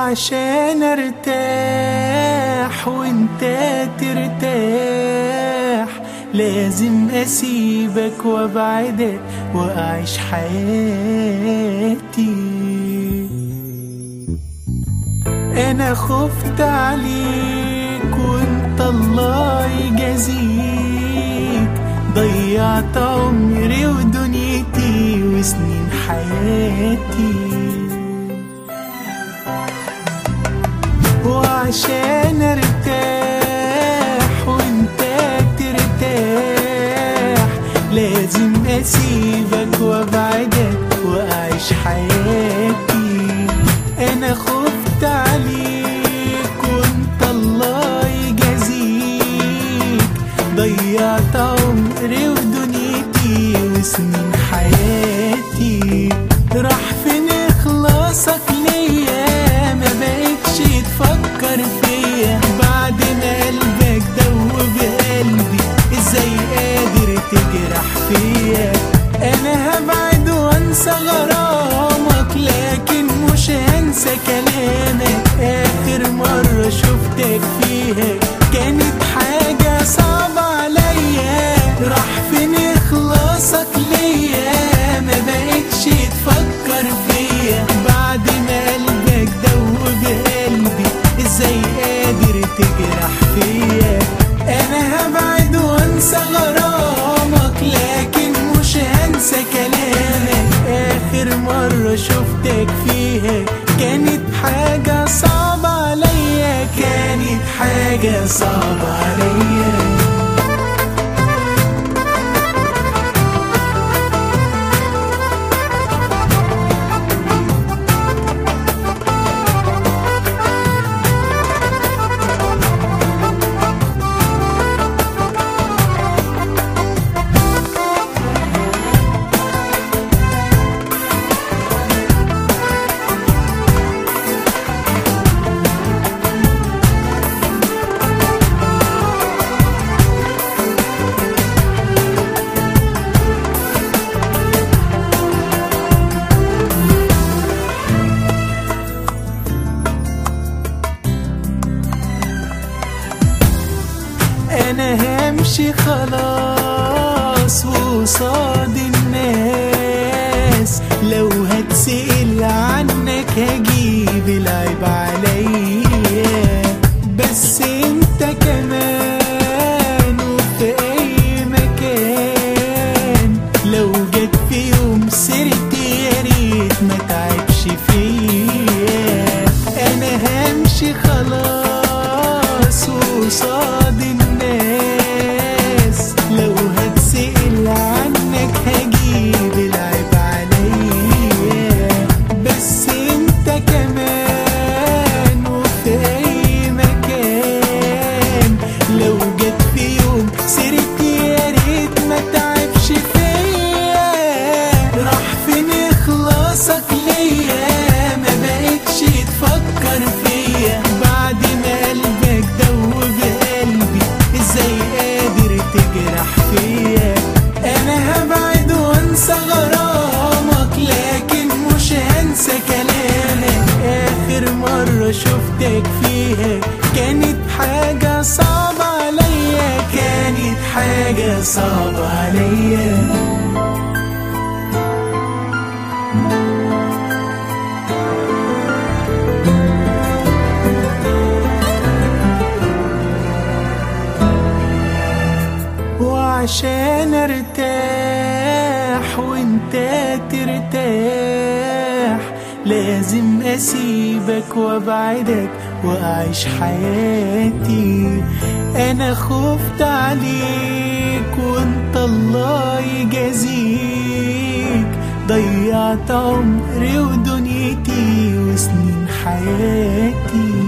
وعشان ارتاح وانت ترتاح لازم اسيبك وابعدك واعيش حياتي. انا خفت عليك وانت الله يجازيك، ضيعت عمري ودنيتي وسنين حياتي. وعشان ارتاح وانت ترتاح لازم اسيبك وابعدك واعيش حياتي. انا خفت عليك وانت الله يجازيك، ضيعت عمري ودنيتي وسنين حياتي. راح فين اخلاصك ليا، ما بقتش تفكر فيا بعد ما قلبك دوب قلبي، ازاي قادر تجرح فيا؟ انا هبعد وانسى غرامك لكن مش هنسى كلامك. اخر مرة شفتك فيها كانت حاجة صعبة عليا. راح فين اخلاصك ليا، ما بقتش تفكر فيا بعد ما قلبك دوب قلبي، ازاي قادر تجرح فيا؟ انا هبعد وانسى غرامك لكن مش هنسى كلامك. اخر مرة شفتك فيها كانت حاجة صعبة عليا، كانت حاجة صعبة عليا. انا همشي خلاص وقصاد الناس، لو هتسأل عنك هجيب العيب عليا. بس انت كمان وفي اي مكان، لو جت في يوم سيرتي يا ريت ما تعبش فيا. انا همشي خلاص وقصاد الناس، لو هتسأل عنك هجيب العيب عليا. بس انت كمان وفي اي مكان، لو جت في يوم سيرتي يا ريت ما تعبش فيا. راح فين اخلاصك ليا، ما بقتش تفكر فيا بعد ما قلبك دوب قلبي، ازاي قادر تجرح فيا؟ انا هبعد وانسى غرامك لكن مش هنسى كلامك. اخر مرة شفتك فيها كانت حاجة صعبة عليا، كانت حاجة صعبة عليا. وعشان ارتاح وانت ترتاح لازم اسيبك وابعدك واعيش حياتي. انا خفت عليك وانت الله يجازيك، ضيعت عمري ودنيتي وسنين حياتي.